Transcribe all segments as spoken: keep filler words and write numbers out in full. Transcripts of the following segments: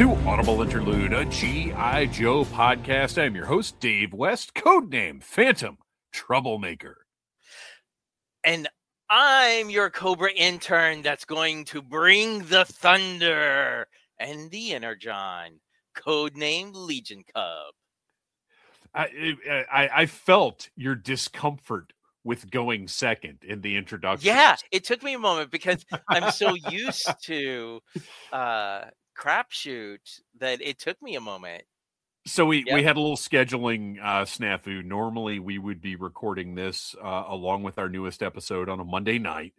to Audible Interlude, a G I. Joe podcast. I'm your host, Dave West, codename Phantom Troublemaker. And I'm your Cobra intern that's going to bring the thunder and the energon, codename Legion Cub. I, I, I felt your discomfort with going second in the introduction. Yeah, it took me a moment because I'm so used to uh, crapshoot that it took me a moment. So we, Yep. we had a little scheduling uh, snafu. Normally we would be recording this uh, along with our newest episode on a Monday night.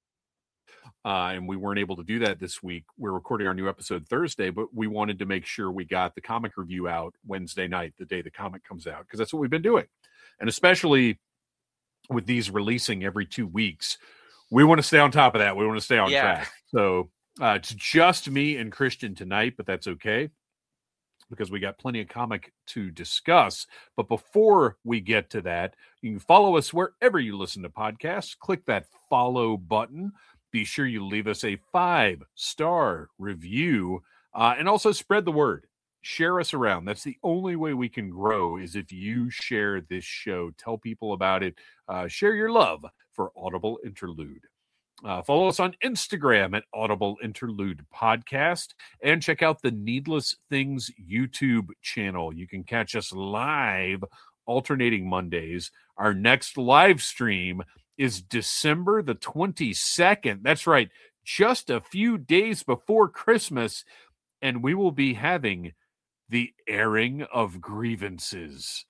Uh, and we weren't able to do that this week. We're recording our new episode Thursday, but we wanted to make sure we got the comic review out Wednesday night, the day the comic comes out, because that's what we've been doing. And especially with these releasing every two weeks, we want to stay on top of that. We want to stay on Yeah. track. So uh, it's just me and Christian tonight, but that's okay, because we got plenty of comic to discuss. But before we get to that, you can follow us wherever you listen to podcasts. Click that follow button. Be sure you leave us a five-star review, uh, and also spread the word. Share us around. That's the only way we can grow, is if you share this show. Tell people about it. Uh, share your love for Audible Interlude. Uh, follow us on Instagram at Audible Interlude Podcast, and check out the Needless Things YouTube channel. You can catch us live alternating Mondays. Our next live stream is December the twenty-second. That's right, just a few days before Christmas, and we will be having the airing of grievances.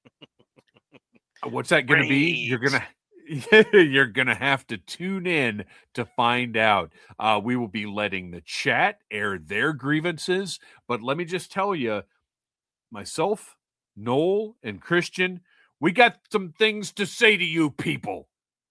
What's that going to be? You're going to you're going to have to tune in to find out. Uh, we will be letting the chat air their grievances, but let me just tell you, myself, Noel, and Christian, we got some things to say to you people.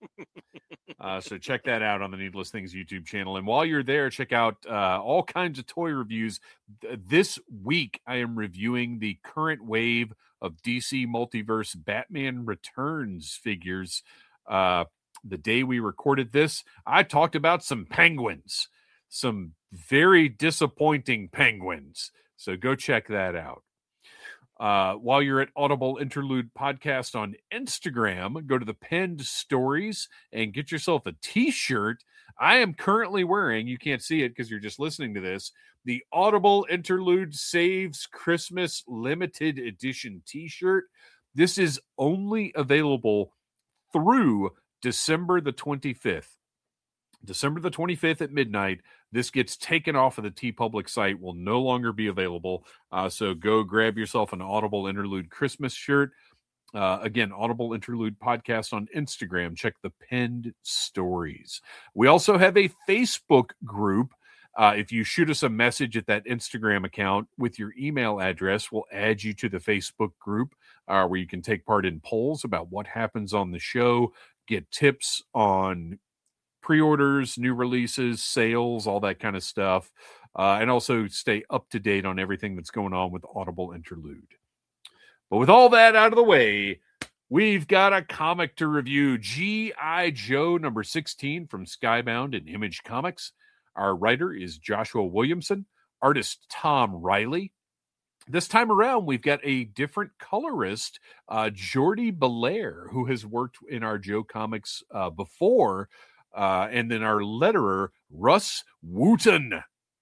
Uh, so check that out on the Needless Things YouTube channel. And while you're there, check out uh, all kinds of toy reviews. This week, I am reviewing the current wave of D C Multiverse Batman Returns figures. Uh, the day we recorded this, I talked about some penguins, some very disappointing penguins. So go check that out. Uh, while you're at Audible Interlude Podcast on Instagram, go to the pinned stories and get yourself a t-shirt. I am currently wearing, you can't see it because you're just listening to this, the Audible Interlude Saves Christmas limited edition t-shirt. This is only available through December the twenty-fifth. December the twenty-fifth at midnight. This gets taken off of the TeePublic site, will no longer be available. Uh, so go grab yourself an Audible Interlude Christmas shirt. Uh, again, Audible Interlude Podcast on Instagram. Check the pinned stories. We also have a Facebook group. Uh, if you shoot us a message at that Instagram account with your email address, we'll add you to the Facebook group uh, where you can take part in polls about what happens on the show, get tips on pre-orders, new releases, sales, all that kind of stuff, uh, and also stay up to date on everything that's going on with Audible Interlude. But with all that out of the way, we've got a comic to review. G I. Joe number sixteen from Skybound and Image Comics. Our writer is Joshua Williamson, artist Tom Riley. This time around, we've got a different colorist, uh, Jordi Belair, who has worked in our Joe Comics uh, before, Uh, and then our letterer, Russ Wooten.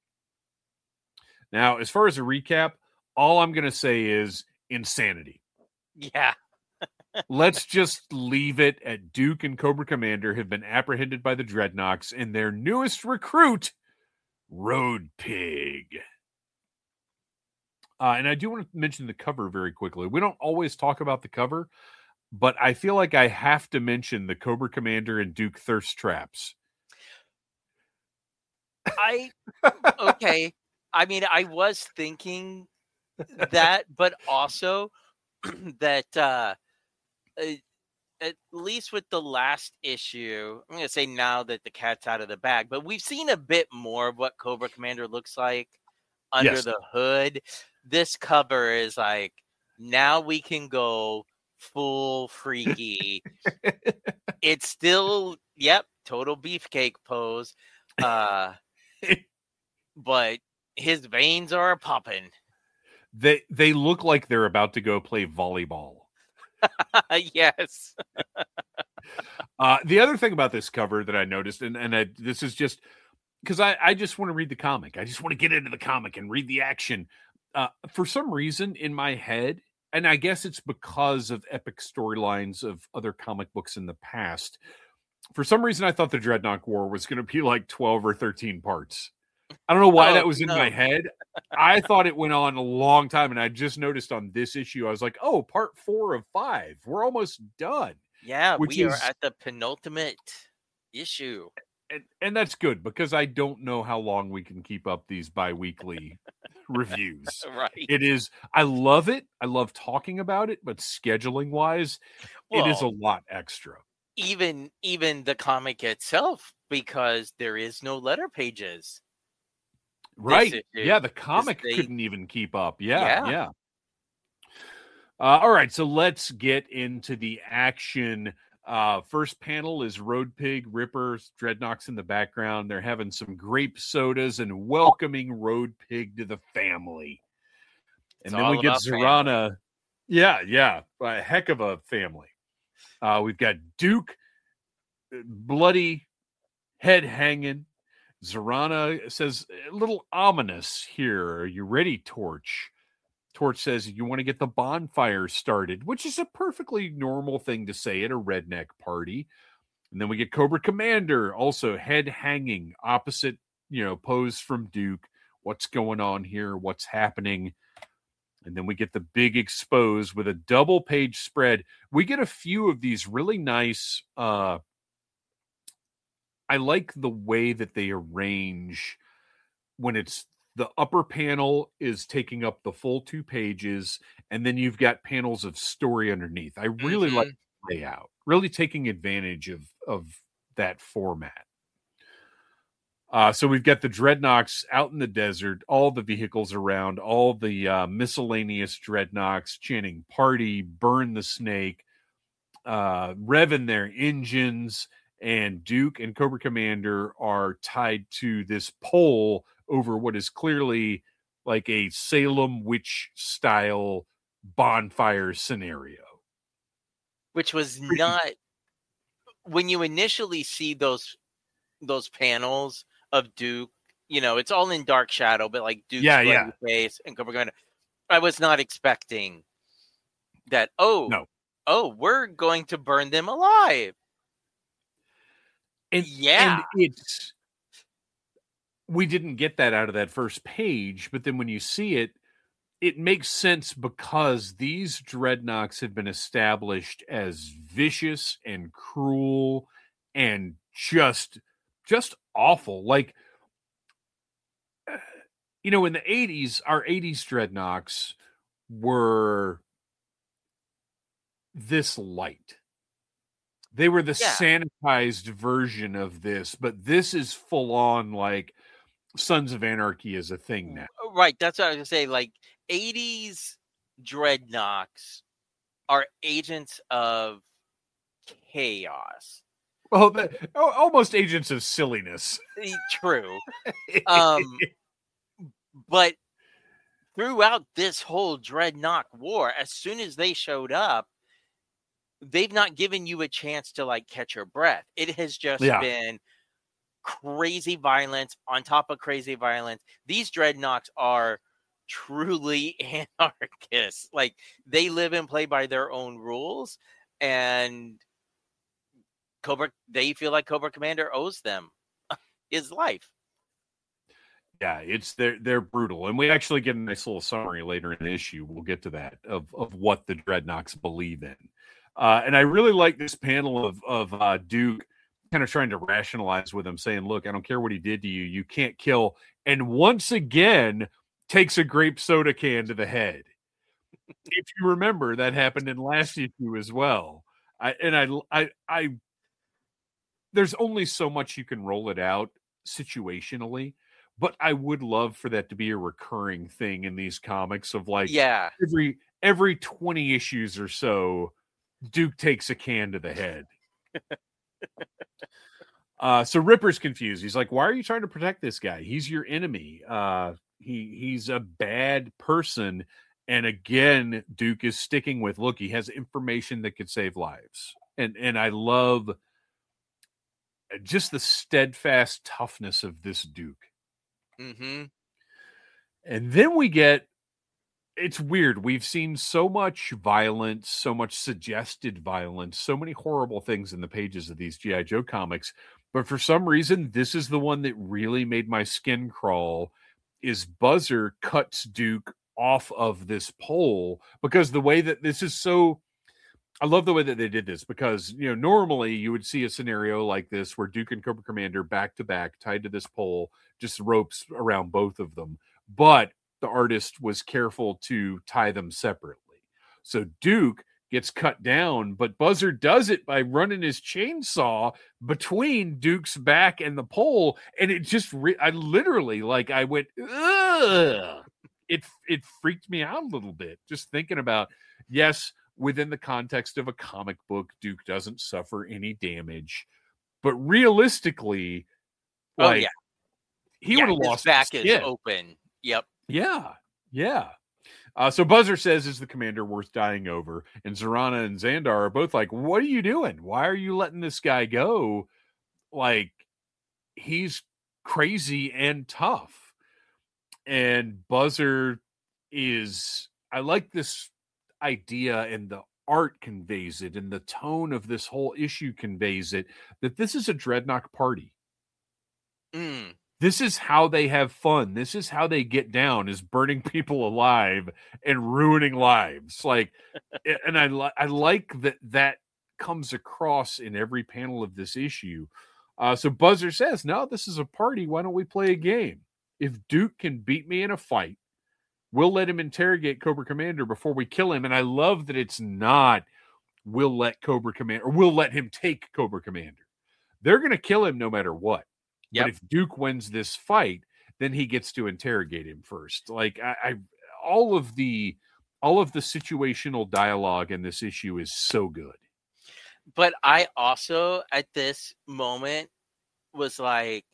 Now, as far as a recap, all I'm going to say is insanity. Yeah. Let's just leave it at Duke and Cobra Commander have been apprehended by the Dreadnoks, and their newest recruit, Road Pig. Uh, and I do want to mention the cover very quickly. We don't always talk about the cover, but I feel like I have to mention the Cobra Commander and Duke thirst traps. I, okay. I mean, I was thinking that, but also that uh, at least with the last issue, I'm going to say now that the cat's out of the bag, but we've seen a bit more of what Cobra Commander looks like under Yes. the hood. This cover is like, now we can go full freaky. It's still, yep, total beefcake pose. Uh, but His veins are popping. They they look like they're about to go play volleyball. Yes. uh, the other thing about this cover that I noticed, and, and I, this is just because I, I just want to read the comic. I just want to get into the comic and read the action. Uh, for some reason in my head, and I guess it's because of epic storylines of other comic books in the past, for some reason I thought the Dreadnought War was going to be like twelve or thirteen parts. I don't know why oh, that was in no. my head. I thought it went on a long time, and I just noticed on this issue, I was like, oh, part four of five. We're almost done. Yeah, we is, are at the penultimate issue. And, and that's good, because I don't know how long we can keep up these bi-weekly reviews. Right. It is, I love it. I love talking about it, but scheduling-wise, well, it is a lot extra. Even, even the comic itself, because there is no letter pages. Right. Yeah, the comic they... couldn't even keep up. Yeah, yeah. yeah. Uh, all right, so let's get into the action. Uh, first panel is Road Pig, Ripper, Dreadnoks in the background. They're having some grape sodas and welcoming Road Pig to the family. And it's then we get Zarana. Family. Yeah, yeah, a heck of a family. Uh, we've got Duke, bloody, head hanging. Zarana says, a little ominous here. Are you ready, Torch? Torch says, you want to get the bonfire started, which is a perfectly normal thing to say at a redneck party. And then we get Cobra Commander, also head hanging, opposite, you know, pose from Duke. What's going on here? What's happening? And then we get the big expose with a double page spread. We get a few of these really nice, uh, I like the way that they arrange when it's the upper panel is taking up the full two pages, and then you've got panels of story underneath. I really mm-hmm. like the layout, really taking advantage of, of that format. Uh, so we've got the Dreadnoks out in the desert, all the vehicles around, all the uh, miscellaneous Dreadnoks chanting party, burn the snake, uh, revving their engines, and Duke and Cobra Commander are tied to this pole over what is clearly like a Salem witch style bonfire scenario. Which was not, when you initially see those those panels of Duke, you know, it's all in dark shadow, but like Duke's yeah, yeah. face and Cobra Commander, I was not expecting that, oh, no. oh, we're going to burn them alive. And, yeah. And it's, we didn't get that out of that first page, but then when you see it, it makes sense because these Dreadnoks have been established as vicious and cruel and just, just awful. Like, you know, in the eighties, our eighties Dreadnoks were this light. They were the yeah. sanitized version of this, but this is full on like Sons of Anarchy is a thing now. Right. That's what I was going to say. Like eighties Dreadnoks are agents of chaos. Well, the, almost agents of silliness. True. um, but throughout this whole Dreadnought war, as soon as they showed up, they've not given you a chance to like catch your breath. It has just yeah. been crazy violence on top of crazy violence. These Dreadnoks are truly anarchists. Like they live and play by their own rules, and Cobra, they feel like Cobra Commander owes them his life. Yeah, it's they're they're brutal, and we actually get a nice little summary later in the issue. We'll get to that of of what the Dreadnoks believe in. Uh, and I really like this panel of of uh, Duke kind of trying to rationalize with him, saying, look, I don't care what he did to you. You can't kill. And once again, takes a grape soda can to the head. If you remember, that happened in last issue as well. I, and I, I, I, there's only so much you can roll it out situationally, but I would love for that to be a recurring thing in these comics of like, yeah, every, every twenty issues or so, Duke takes a can to the head. uh, so Ripper's confused. He's like, why are you trying to protect this guy? He's your enemy. Uh, He he's a bad person. And again, Duke is sticking with, look, he has information that could save lives. And and I love just the steadfast toughness of this Duke. Mm-hmm. And then we get, it's weird. We've seen so much violence, so much suggested violence, so many horrible things in the pages of these G I. Joe comics. But for some reason, this is the one that really made my skin crawl, is Buzzer cuts Duke off of this pole, because the way that this is so, I love the way that they did this, because, you know, normally you would see a scenario like this where Duke and Cobra Commander back to back tied to this pole, just ropes around both of them. But the artist was careful to tie them separately. So Duke gets cut down, but Buzzer does it by running his chainsaw between Duke's back and the pole. And it just, re- I literally, like, I went, ugh. It, it freaked me out a little bit just thinking about, yes, within the context of a comic book, Duke doesn't suffer any damage, but realistically, oh like, yeah, he yeah, would have his lost back his is skin. open. Yep. Yeah, yeah. Uh, so Buzzer says, is the commander worth dying over? And Zorana and Xandar are both like, what are you doing? Why are you letting this guy go? Like, he's crazy and tough. And Buzzer is, I like this idea, and the art conveys it, and the tone of this whole issue conveys it, that this is a Dreadnought party. Mm. This is how they have fun. This is how they get down, is burning people alive and ruining lives. Like, and I, li- I like that that comes across in every panel of this issue. Uh, so Buzzer says, no, this is a party. Why don't we play a game? If Duke can beat me in a fight, we'll let him interrogate Cobra Commander before we kill him. And I love that it's not, we'll let Cobra Commander, or we'll let him take Cobra Commander. They're going to kill him no matter what. Yep. But if Duke wins this fight, then he gets to interrogate him first. Like, I, I all of the all of the situational dialogue in this issue is so good. But I also, at this moment, was like,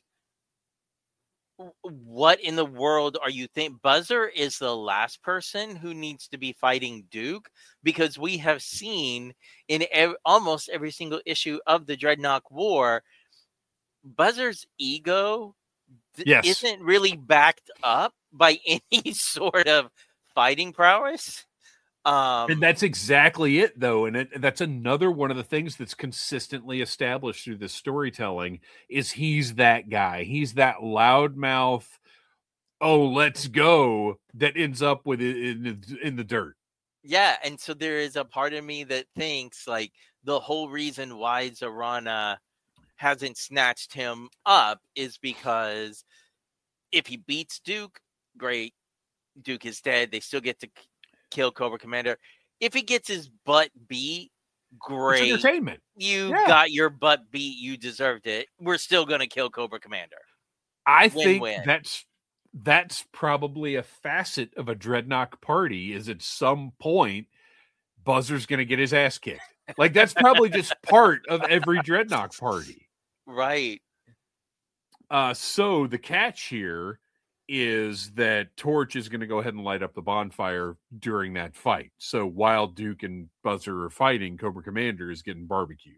what in the world are you think? Buzzer is the last person who needs to be fighting Duke, because we have seen in ev- almost every single issue of the Dreadnought War, Buzzer's ego th- yes. isn't really backed up by any sort of fighting prowess. Um, and that's exactly it, though. And it, that's another one of the things that's consistently established through this storytelling, is he's that guy. He's that loudmouth, oh, let's go, that ends up with it in, in the dirt. Yeah, and so there is a part of me that thinks, like, the whole reason why Zorana hasn't snatched him up is because if he beats Duke, great, Duke is dead. They still get to kill Cobra Commander. If he gets his butt beat, great. It's entertainment. You yeah. got your butt beat. You deserved it. We're still going to kill Cobra Commander. I win, think win. that's that's probably a facet of a Dreadnought party, is at some point Buzzer's going to get his ass kicked. Like, that's probably just part of every Dreadnought party. Right. Uh, so the catch here is that Torch is going to go ahead and light up the bonfire during that fight. So while Duke and Buzzer are fighting, Cobra Commander is getting barbecued.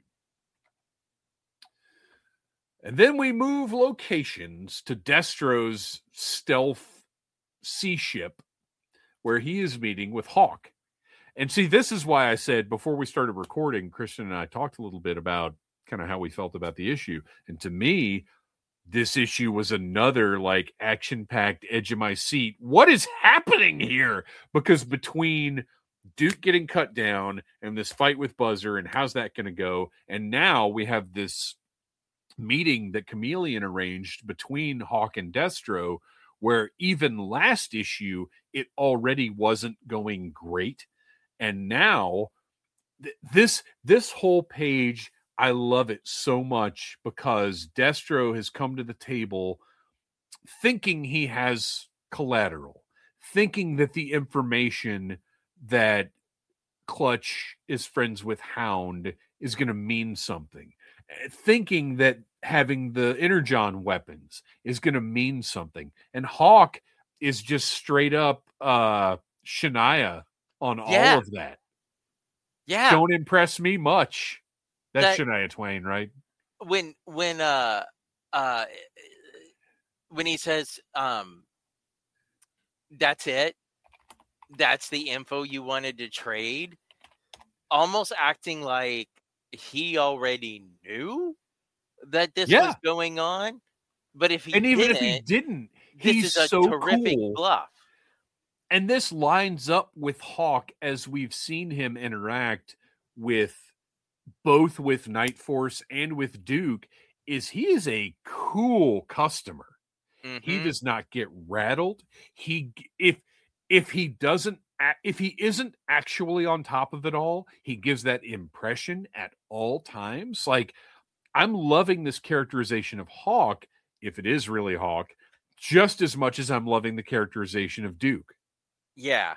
And then we move locations to Destro's stealth sea ship, where he is meeting with Hawk. And see, this is why I said before we started recording, Christian and I talked a little bit about kind of how we felt about the issue. And to me, this issue was another, like, action-packed edge of my seat. What is happening here? Because between Duke getting cut down and this fight with Buzzer, and how's that going to go? And now we have this meeting that Chameleon arranged between Hawk and Destro, where even last issue, it already wasn't going great. And now th- this, this whole page, I love it so much, because Destro has come to the table thinking he has collateral, thinking that the information that Clutch is friends with Hound is going to mean something, thinking that having the Energon weapons is going to mean something. And Hawk is just straight up uh, Shania on Yeah. all of that. Yeah. Don't impress me much. That's That- Shania Twain, right? When when uh uh when he says um that's it, that's the info you wanted to trade, almost acting like he already knew that this Yeah. was going on. But if he And even didn't, if he didn't, this he's is a so terrific cool. bluff. And this lines up with Hawk as we've seen him interact with both with Night Force and with Duke, is he is a cool customer. Mm-hmm. He does not get rattled. He if if he doesn't if he isn't actually on top of it all, he gives that impression at all times. Like, I'm loving this characterization of Hawk, if it is really Hawk, just as much as I'm loving the characterization of Duke. Yeah.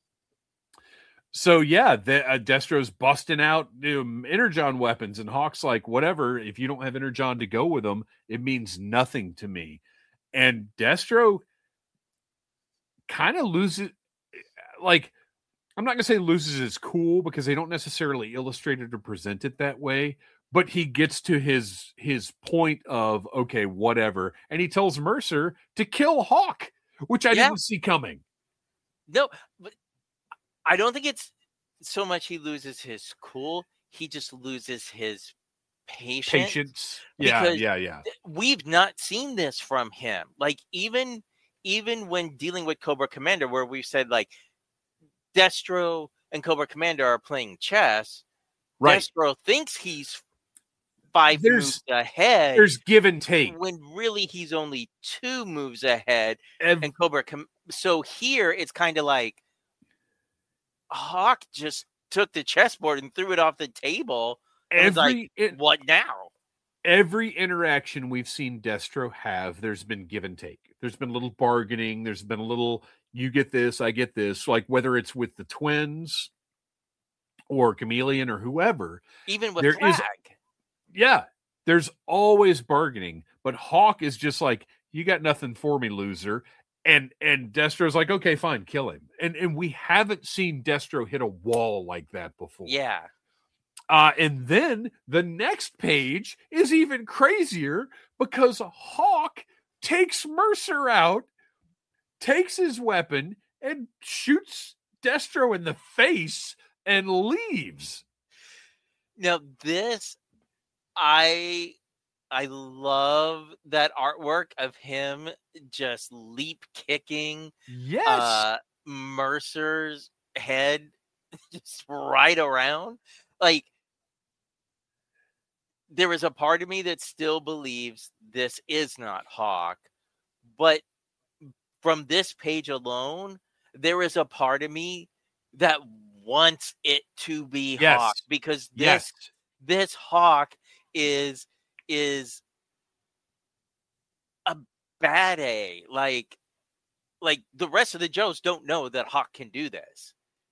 So yeah, the, uh, Destro's busting out um, Energon weapons, and Hawk's like, whatever. If you don't have Energon to go with them, it means nothing to me. And Destro kind of loses, like, I'm not gonna say loses his cool because they don't necessarily illustrate it or present it that way. But he gets to his his point of, okay, whatever, and he tells Mercer to kill Hawk, which I Yeah. didn't see coming. No, but I don't think it's so much he loses his cool. He just loses his patience. Patience. Yeah, because yeah, yeah. We've not seen this from him. Like, even even when dealing with Cobra Commander, where we've said, like, Destro and Cobra Commander are playing chess. Right. Destro thinks he's five There's- moves ahead. There's give and take. When really he's only two moves ahead. Ev- And Cobra Com- so here it's kind of like Hawk just took the chessboard and threw it off the table. And was like, every it- what now? every interaction we've seen Destro have, there's been give and take. There's been a little bargaining. There's been a little, you get this, I get this. Like, whether it's with the twins or Chameleon or whoever. Even with There is- Flag. Yeah, there's always bargaining. But Hawk is just like, you got nothing for me, loser. And and Destro's like, okay, fine, kill him. And and we haven't seen Destro hit a wall like that before. Yeah. Uh, and then the next page is even crazier because Hawk takes Mercer out, takes his weapon, and shoots Destro in the face and leaves. Now this, I I love that artwork of him just leap kicking Yes. uh Mercer's head just right around. Like, there is a part of me that still believes this is not Hawk, but from this page alone, there is a part of me that wants it to be Yes. Hawk, because this yes. this Hawk is is a bad A. Like like the rest of the Joes don't know that Hawk can do this.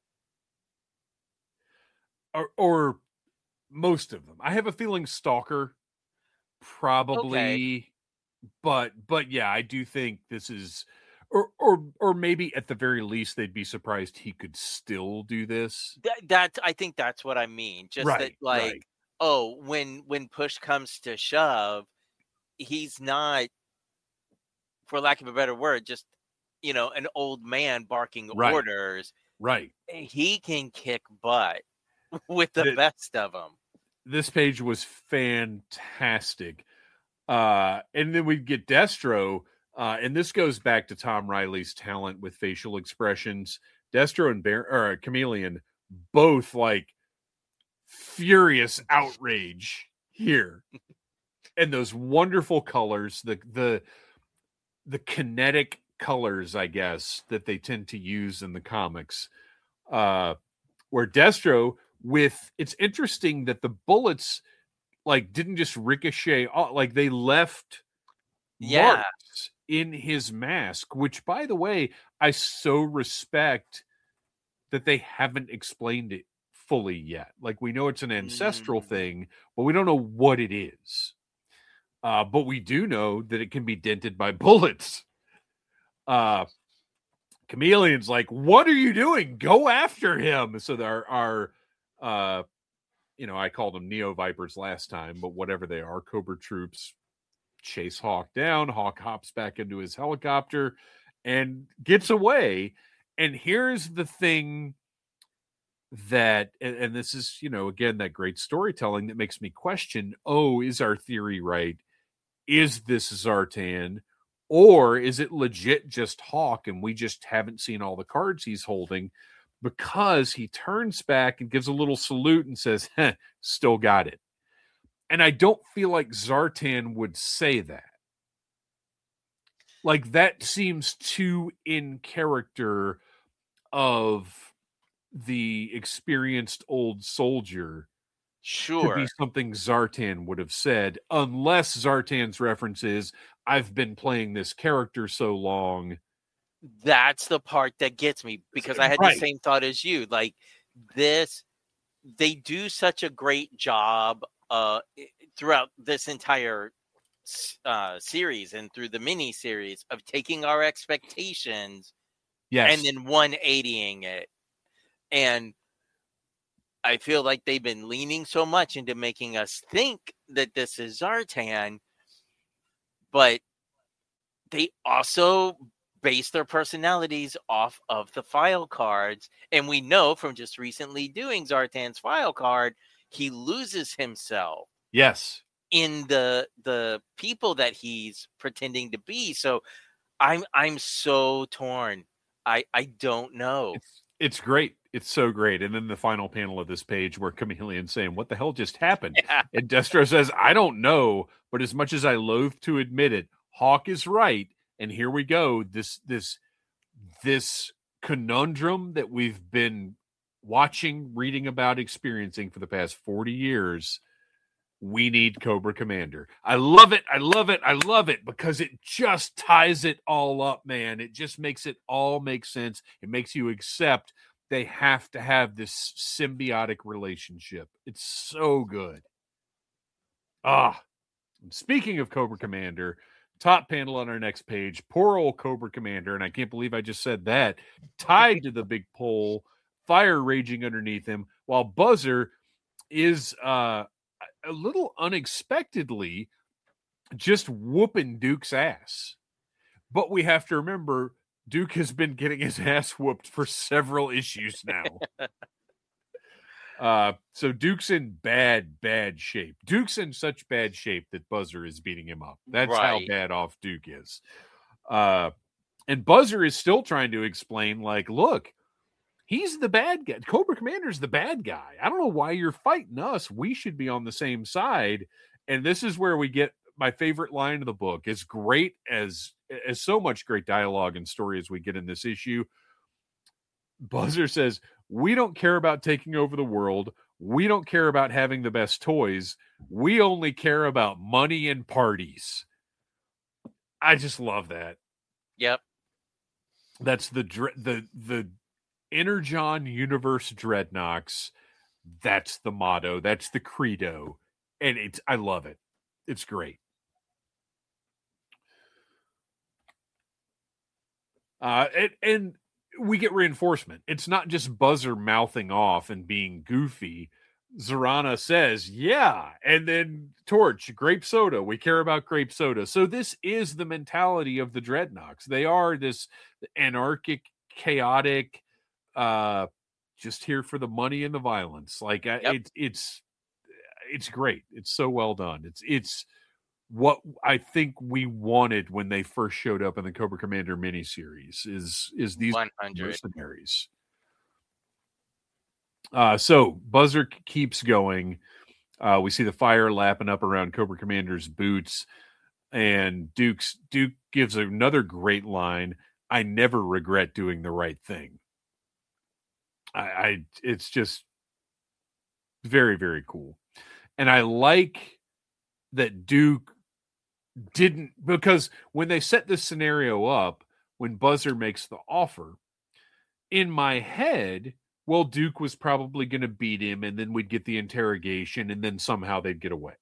Or, or most of them. I have a feeling Stalker probably, Okay. but but yeah, I do think this is, or or or maybe at the very least they'd be surprised he could still do this. That, that I think that's what I mean. Just that, Right, like, right. oh, when when push comes to shove, he's not, for lack of a better word, just, you know, an old man barking Right. orders. Right. He can kick butt with the The- best of them. This page was fantastic. Uh, and then we get Destro, uh, and this goes back to Tom Riley's talent with facial expressions. Destro and Bear, or Chameleon, both like furious outrage here, and those wonderful colors, the the the kinetic colors, I guess, that they tend to use in the comics. Uh, where Destro, with it's interesting that the bullets like didn't just ricochet, like they left Yeah. marks in his mask, which, by the way, I so respect that they haven't explained it fully yet. Like, we know it's an ancestral Mm. thing, but we don't know what it is. Uh, but we do know that it can be dented by bullets. Uh, Chameleon's like, what are you doing? Go after him. So our, our uh, you know, I called them Neo Vipers last time, but whatever they are, Cobra troops chase Hawk down. Hawk hops back into his helicopter and gets away. And here's the thing that, and, and this is, you know, again, that great storytelling that makes me question, oh, is our theory right? Is this Zartan? Or is it legit just Hawk and we just haven't seen all the cards he's holding? Because he turns back and gives a little salute and says, "Heh, still got it." And I don't feel like Zartan would say that. Like, that seems too in character of the experienced old soldier Sure. to be something Zartan would have said, unless Zartan's reference is, I've been playing this character so long. That's the part that gets me, because I had Right. the same thought as you. Like, this, they do such a great job uh, throughout this entire uh, series and through the mini series of taking our expectations Yes. and then one eightying it. And I feel like they've been leaning so much into making us think that this is Zartan, but they also base their personalities off of the file cards. And we know from just recently doing Zartan's file card, he loses himself. Yes. In the the people that he's pretending to be. So I'm I'm so torn. I I don't know. It's, it's great. It's so great. And then the final panel of this page where Chameleon's saying, what the hell just happened? Yeah. And Destro says, I don't know, but as much as I loathe to admit it, Hawk is right. And here we go. This this this conundrum that we've been watching, reading about, experiencing for the past forty years. We need Cobra Commander. I love it. I love it. I love it because it just ties it all up, man. It just makes it all make sense. It makes you accept they have to have this symbiotic relationship. It's so good. Ah, speaking of Cobra Commander, top panel on our next page, poor old Cobra Commander, and I can't believe I just said that, tied to the big pole, fire raging underneath him, while Buzzer is uh, a little unexpectedly just whooping Duke's ass. But we have to remember, Duke has been getting his ass whooped for several issues now. uh, so Duke's in bad, bad shape. Duke's in such bad shape that Buzzer is beating him up. That's right. How bad off Duke is. Uh, and Buzzer is still trying to explain, like, look, he's the bad guy. Cobra Commander's the bad guy. I don't know why you're fighting us. We should be on the same side. And this is where we get my favorite line of the book. As great as, as so much great dialogue and story as we get in this issue. Buzzer says, we don't care about taking over the world. We don't care about having the best toys. We only care about money and parties. I just love that. Yep. That's the, the, the, Energon Universe Dreadnoks. That's the motto. That's the credo. And it's, I love it. It's great. Uh, and, and we get reinforcement. It's not just Buzzer mouthing off and being goofy. Zarana says, yeah. And then Torch, grape soda. We care about grape soda. So this is the mentality of the Dreadnoks. They are this anarchic, chaotic, uh just here for the money and the violence. Like yep. it, it's it's great. It's so well done. It's it's what I think we wanted when they first showed up in the Cobra Commander miniseries is is these one hundred mercenaries. Uh so Buzzer keeps going. Uh we see the fire lapping up around Cobra Commander's boots, and Duke's Duke gives another great line. I never regret doing the right thing. I, I it's just very, very cool. And I like that Duke didn't, because when they set this scenario up, when Buzzer makes the offer, in my head, well, Duke was probably going to beat him, and then we'd get the interrogation, and then somehow they'd get away.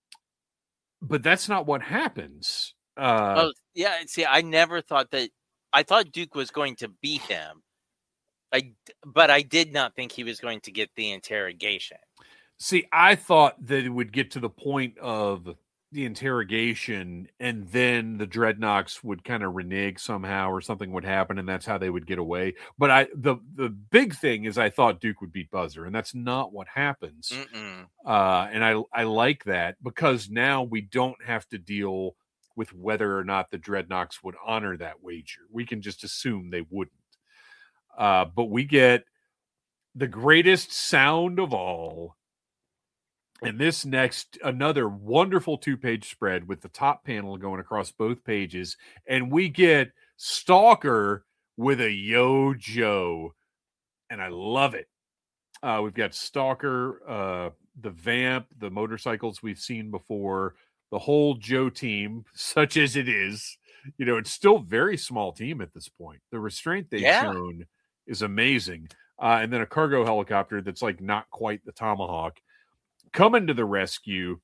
But that's not what happens. Uh, oh, yeah. See, I never thought that I thought Duke was going to beat him. I, but I did not think he was going to get the interrogation. See, I thought that it would get to the point of the interrogation and then the Dreadnoks would kind of renege somehow or something would happen and that's how they would get away. But I the the big thing is I thought Duke would beat Buzzer, and that's not what happens. Uh, and I, I like that because now we don't have to deal with whether or not the Dreadnoks would honor that wager. We can just assume they wouldn't. Uh, but we get the greatest sound of all. And this next, another wonderful two-page spread with the top panel going across both pages. And we get Stalker with a Yo Joe. And I love it. Uh, we've got Stalker, uh, the Vamp, the motorcycles we've seen before, the whole Joe team, such as it is. You know, it's still a very small team at this point. The restraint they've yeah. shown is amazing. Uh, and then a cargo helicopter that's like not quite the Tomahawk coming to the rescue.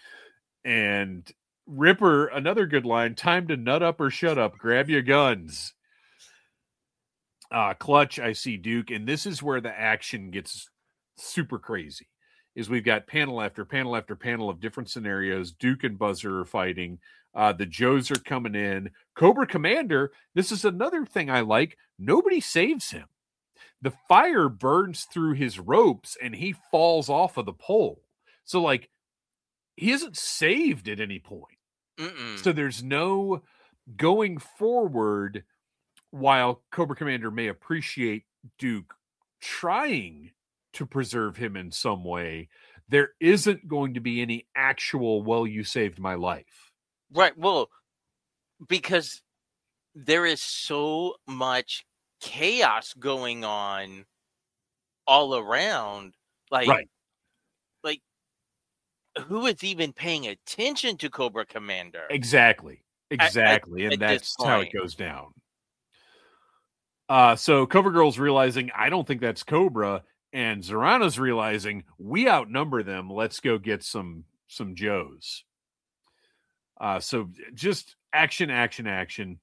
And Ripper, another good line, time to nut up or shut up, grab your guns. Uh, Clutch, I see Duke, and this is where the action gets super crazy, is we've got panel after panel after panel of different scenarios. Duke and Buzzer are fighting. Uh, the Joes are coming in. Cobra Commander, this is another thing I like. Nobody saves him. The fire burns through his ropes, and he falls off of the pole. So, like, he isn't saved at any point. Mm-mm. So there's no going forward, while Cobra Commander may appreciate Duke trying to preserve him in some way, there isn't going to be any actual, well, you saved my life. Right. Well, because there is so much chaos going on all around. Like, right. like, who is even paying attention to Cobra Commander? Exactly. Exactly. At, at, and at that's how it goes down. Uh, so Cover Girl's realizing, I don't think that's Cobra. And Zorana's realizing, we outnumber them. Let's go get some some Joes. Uh, so just action, action, action.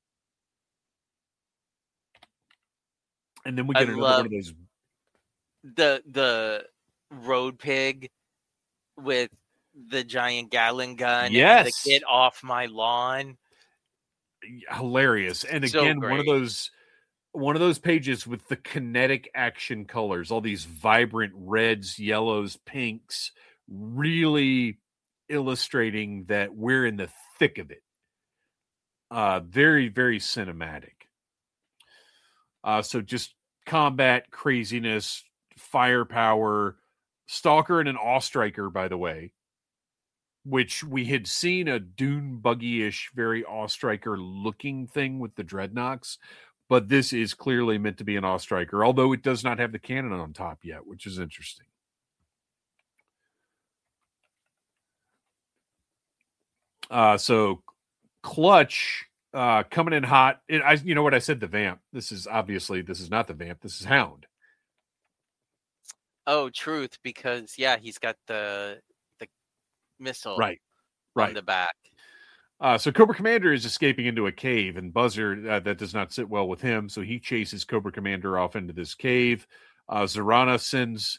And then we get I another one of those. The, the road pig with the giant Gatling gun. Yes. And the Get Off My Lawn. Hilarious. And So again, great. one of those one of those pages with the kinetic action colors, all these vibrant reds, yellows, pinks, really illustrating that we're in the thick of it. Uh, very, very cinematic. Uh, so just combat, craziness, firepower, Stalker and an Awe-Striker, by the way, which we had seen a Dune buggy-ish, very Awe-Striker looking thing with the Dreadnoks, but this is clearly meant to be an Awe-Striker, although it does not have the cannon on top yet, which is interesting. Uh, so Clutch uh, coming in hot. It, I, you know what I said? The Vamp. This is obviously this is not the Vamp. This is Hound. Oh, truth, because yeah, he's got the the missile right, right on the back. Uh, so Cobra Commander is escaping into a cave, and Buzzer, uh, that does not sit well with him, so he chases Cobra Commander off into this cave. Uh, Zorana sends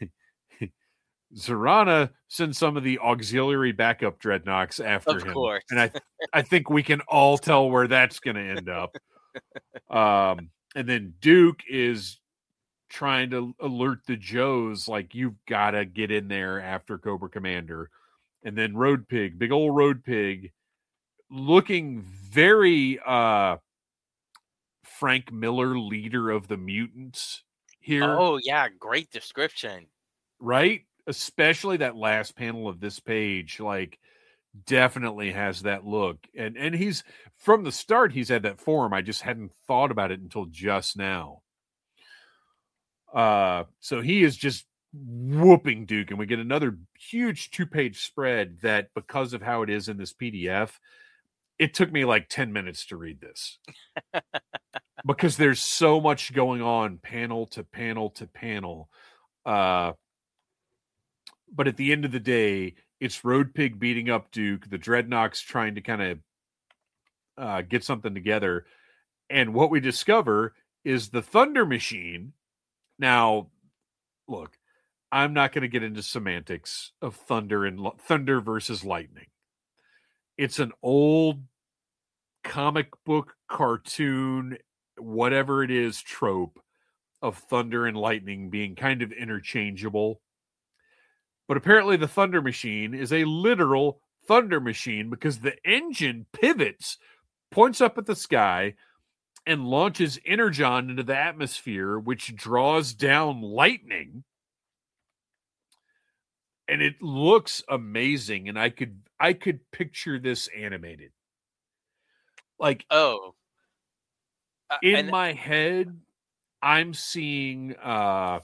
Zorana sends some of the auxiliary backup Dreadnoks after of him. Course. And I I think we can all tell where that's going to end up. Um, and then Duke is trying to alert the Joes, like, you've got to get in there after Cobra Commander. And then Road Pig, big old Road Pig, looking very uh, Frank Miller, leader of the mutants here. Oh, yeah, great description. Right? Especially that last panel of this page, like, definitely has that look. And and he's, from the start, he's had that form. I just hadn't thought about it until just now. Uh, so he is just whooping Duke, and we get another huge two-page spread that, because of how it is in this P D F, it took me like ten minutes to read this. Because there's so much going on, panel to panel to panel. Uh, but at the end of the day, it's Road Pig beating up Duke, the Dreadnoks trying to kind of uh, get something together. And what we discover is the Thunder Machine. Now, look, I'm not going to get into semantics of thunder and thunder versus lightning. It's an old comic book, cartoon, whatever it is, trope of thunder and lightning being kind of interchangeable. But apparently the Thunder Machine is a literal thunder machine because the engine pivots, points up at the sky, and launches energon into the atmosphere, which draws down lightning. And it looks amazing. And I could I could picture this animated. Like, oh, uh, in and, my head, I'm seeing uh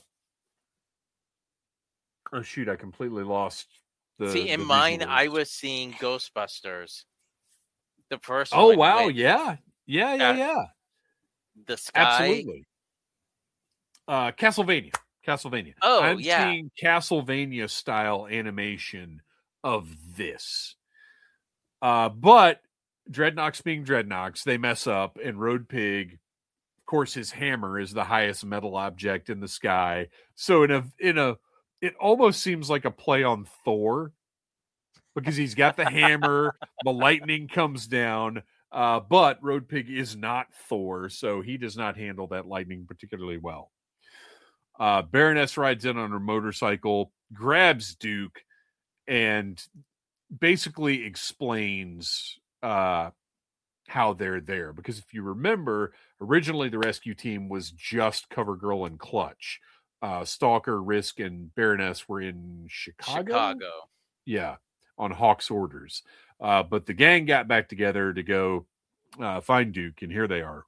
oh shoot, I completely lost the see in the mine visuals. I was seeing Ghostbusters. The first Oh one. wow, with, yeah. Yeah, yeah, uh, yeah. The sky. Absolutely. Uh Castlevania. Castlevania. Oh, I'm yeah. seeing Castlevania style animation of this. Uh, but Dreadnoks being Dreadnoks, they mess up, and Road Pig, of course, his hammer is the highest metal object in the sky. So in a in a it almost seems like a play on Thor, because he's got the hammer, the lightning comes down, uh, but Road Pig is not Thor, so he does not handle that lightning particularly well. Uh, Baroness rides in on her motorcycle, grabs Duke, and basically explains uh, how they're there. Because if you remember, originally the rescue team was just CoverGirl and Clutch. Uh, Stalker, Risk, and Baroness were in Chicago. Chicago. Yeah, on Hawk's orders. Uh, but the gang got back together to go uh, find Duke, and here they are.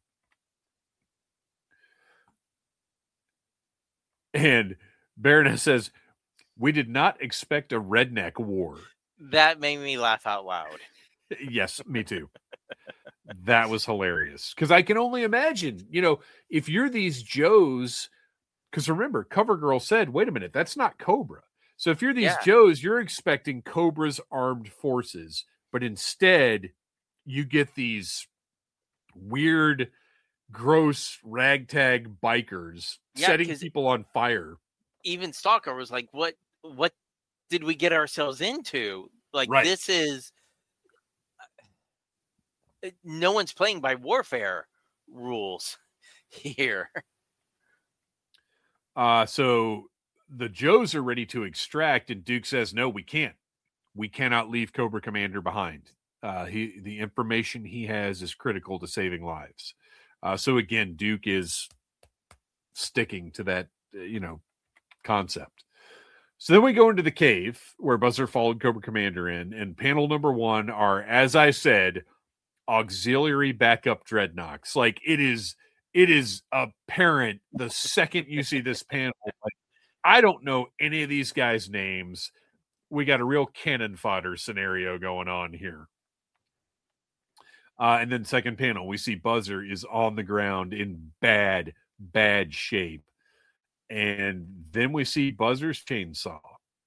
And Baroness says, "We did not expect a redneck war." That made me laugh out loud. Yes, me too. That was hilarious. Because I can only imagine, you know, if you're these Joes, because remember, CoverGirl said, wait a minute, that's not Cobra. So if you're these Yeah. Joes, you're expecting Cobra's armed forces, but instead you get these weird, gross ragtag bikers Yeah, setting 'cause people on fire. Even Stalker was like, what what did we get ourselves into? Like, Right. this is no one's playing by warfare rules here. Uh, so the Joes are ready to extract, and Duke says, no, we can't. We cannot leave Cobra Commander behind. Uh, he the information he has is critical to saving lives. Uh, so again, Duke is sticking to that, uh, you know, concept. So then we go into the cave where Buzzer followed Cobra Commander in, and panel number one are, as I said, auxiliary backup Dreadnoks. Like, it is, it is apparent the second you see this panel. Like, I don't know any of these guys' names. We got a real cannon fodder scenario going on here. Uh, and then second panel, we see Buzzer is on the ground in bad, bad shape. And then we see Buzzer's chainsaw.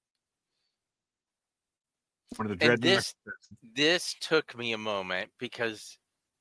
One of the And Dreadnoks. this, this took me a moment because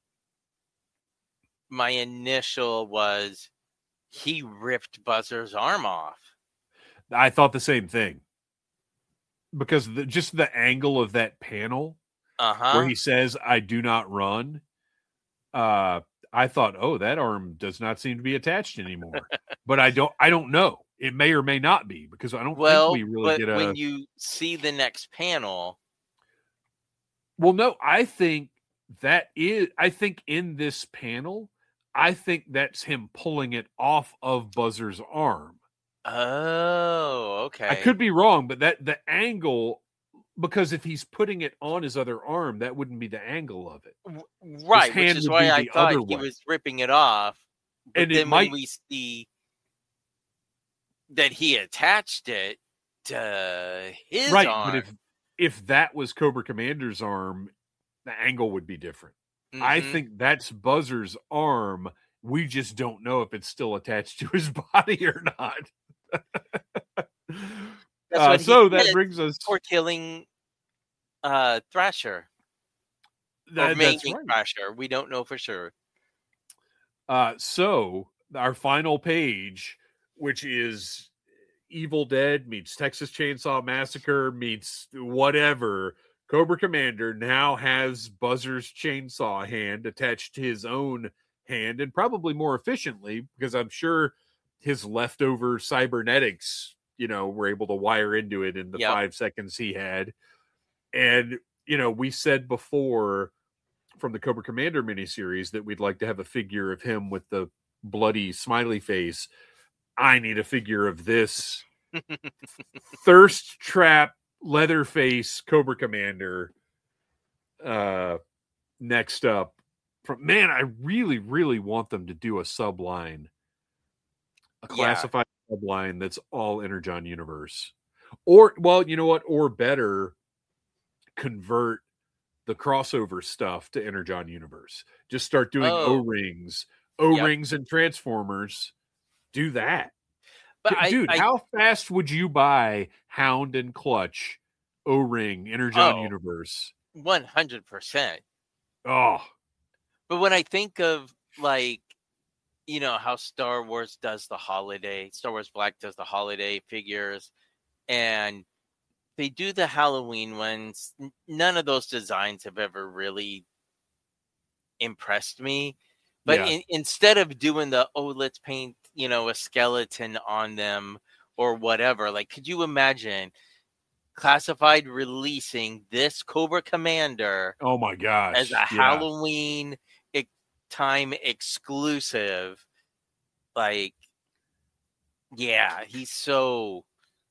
my initial was he ripped Buzzer's arm off. I thought the same thing. Because the, just the angle of that panel uh-huh. where he says, I do not run. Uh, I thought, oh, that arm does not seem to be attached anymore. But I don't I don't know. It may or may not be, because I don't well, think we really but get a... when you see the next panel... Well, no, I think that is... I think in this panel, I think that's him pulling it off of Buzzer's arm. Oh, okay. I could be wrong, but that the angle... Because if he's putting it on his other arm, that wouldn't be the angle of it. Right, which is why I thought he way. was ripping it off. But and then it might... when we see that he attached it to his right, arm. but if if that was Cobra Commander's arm, the angle would be different. Mm-hmm. I think that's Buzzer's arm. We just don't know if it's still attached to his body or not. uh, so that brings us for killing uh, Thrasher. That, or making right. Thrasher. We don't know for sure. Uh, so our final page, which is Evil Dead meets Texas Chainsaw Massacre meets whatever, Cobra Commander now has Buzzer's chainsaw hand attached to his own hand, and probably more efficiently, because I'm sure his leftover cybernetics, you know, were able to wire into it in the Yep. five seconds he had. And, you know, we said before from the Cobra Commander miniseries that we'd like to have a figure of him with the bloody smiley face. I need a figure of this thirst trap Leatherface Cobra Commander. Uh, next up, from man, I really, really want them to do a subline, a classified yeah. subline that's all Energon universe, or well, you know what, or better, convert the crossover stuff to Energon universe. Just start doing oh. O-rings, O-rings, yep. and Transformers. Do that. But Dude, I, I, how fast would you buy Hound and Clutch O-ring Energon oh, universe? one hundred percent. Oh. But when I think of, like, you know, how Star Wars does the holiday, Star Wars Black does the holiday figures, and they do the Halloween ones, none of those designs have ever really impressed me. But yeah. in, instead of doing the, oh, let's paint, you know, a skeleton on them or whatever, like, could you imagine Classified releasing this Cobra Commander? Oh my gosh. As a yeah. Halloween time exclusive. Like, yeah, he's so.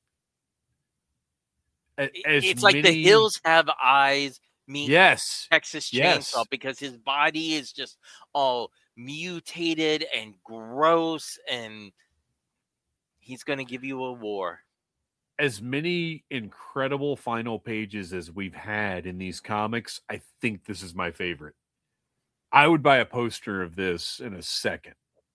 As it's many... like the hills have eyes. Meet yes. Texas Chainsaw yes. because his body is just all mutated and gross, and he's going to give you a war. As many incredible final pages as we've had in these comics, I think this is my favorite. I would buy a poster of this in a second.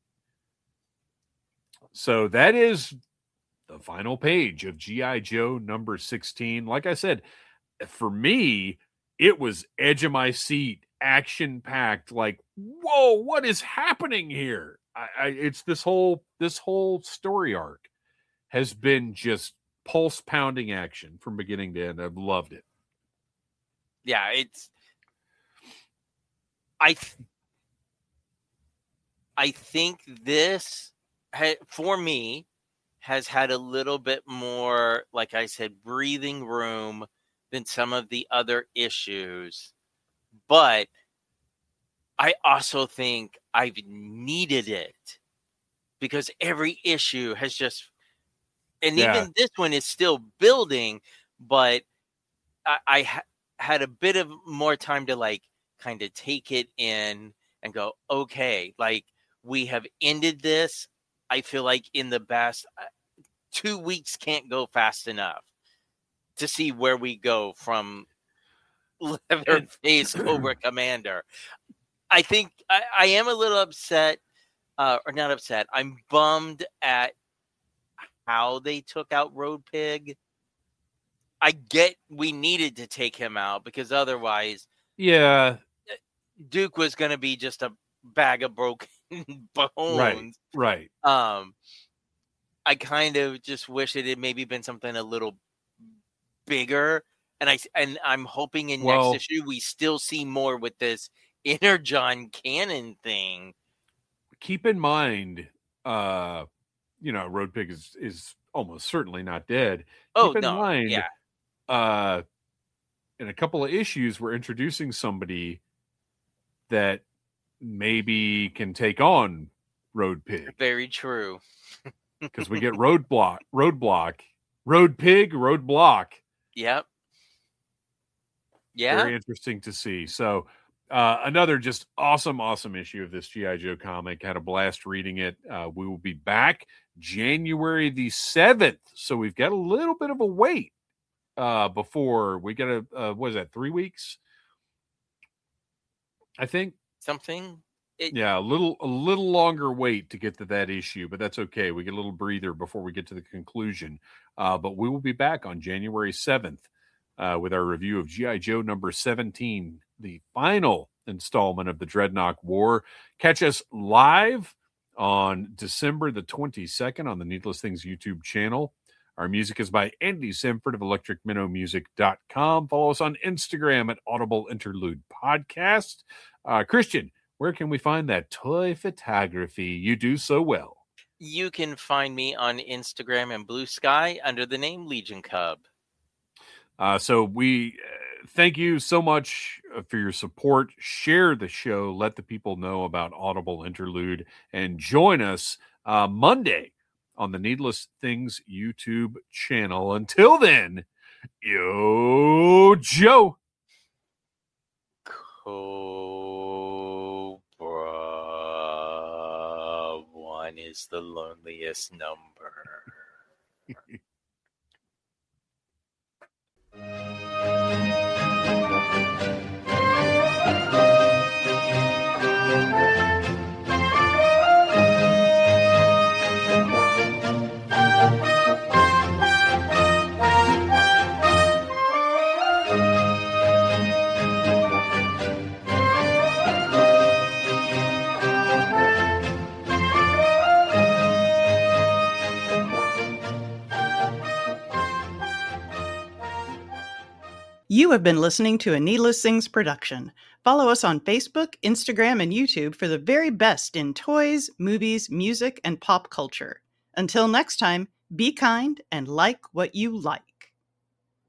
So that is the final page of G I. Joe number sixteen. Like I said, for me, it was edge of my seat, action-packed, like, whoa, what is happening here? I, I, it's this whole this whole story arc has been just pulse-pounding action from beginning to end. I've loved it. Yeah, it's I th- I think this ha- for me has had a little bit more, like I said, breathing room than some of the other issues. But I also think I've needed it because every issue has just, and yeah. even this one is still building, but I, I ha- had a bit of more time to like kind of take it in and go, okay, like we have ended this. I feel like in the best two weeks can't go fast enough to see where we go from Leatherface Cobra Commander. I think I, I am a little upset, uh, or not upset. I'm bummed at how they took out Road Pig. I get we needed to take him out because otherwise, yeah, Duke was going to be just a bag of broken bones. Right, right. Um, I kind of just wish it had maybe been something a little bigger, and I and I'm hoping in well, next issue we still see more with this Energon Cannon thing. Keep in mind, uh, you know, Road Pig is is almost certainly not dead. Oh keep in no, mind, yeah. Uh, in a couple of issues, we're introducing somebody that maybe can take on Road Pig. Very true. Because we get Roadblock, Roadblock, Road Pig, Roadblock. Yep. Yeah. Very interesting to see. So uh, another just awesome, awesome issue of this G I. Joe comic. Had a blast reading it. Uh, we will be back January the seventh. So we've got a little bit of a wait uh, before we get a, uh, what is that, three weeks? I think. Something. It, yeah, a little a little longer wait to get to that issue, but that's okay. We get a little breather before we get to the conclusion. Uh, but we will be back on January seventh uh, with our review of G I. Joe number seventeen, the final installment of the Dreadnought War. Catch us live on December the twenty-second on the Needless Things YouTube channel. Our music is by Andy Simford of electric minnow music dot com. Follow us on Instagram at Audible Interlude Podcast. Uh, Christian, where can we find that toy photography you do so well? You can find me on Instagram and Blue Sky under the name Legion Cub. Uh, so we uh, thank you so much for your support. Share the show. Let the people know about Audible Interlude. And join us uh, Monday on the Needless Things YouTube channel. Until then, yo, Joe. Cobra. One is the loneliest number. You have been listening to a Needless Things production. Follow us on Facebook, Instagram, and YouTube for the very best in toys, movies, music, and pop culture. Until next time, be kind and like what you like.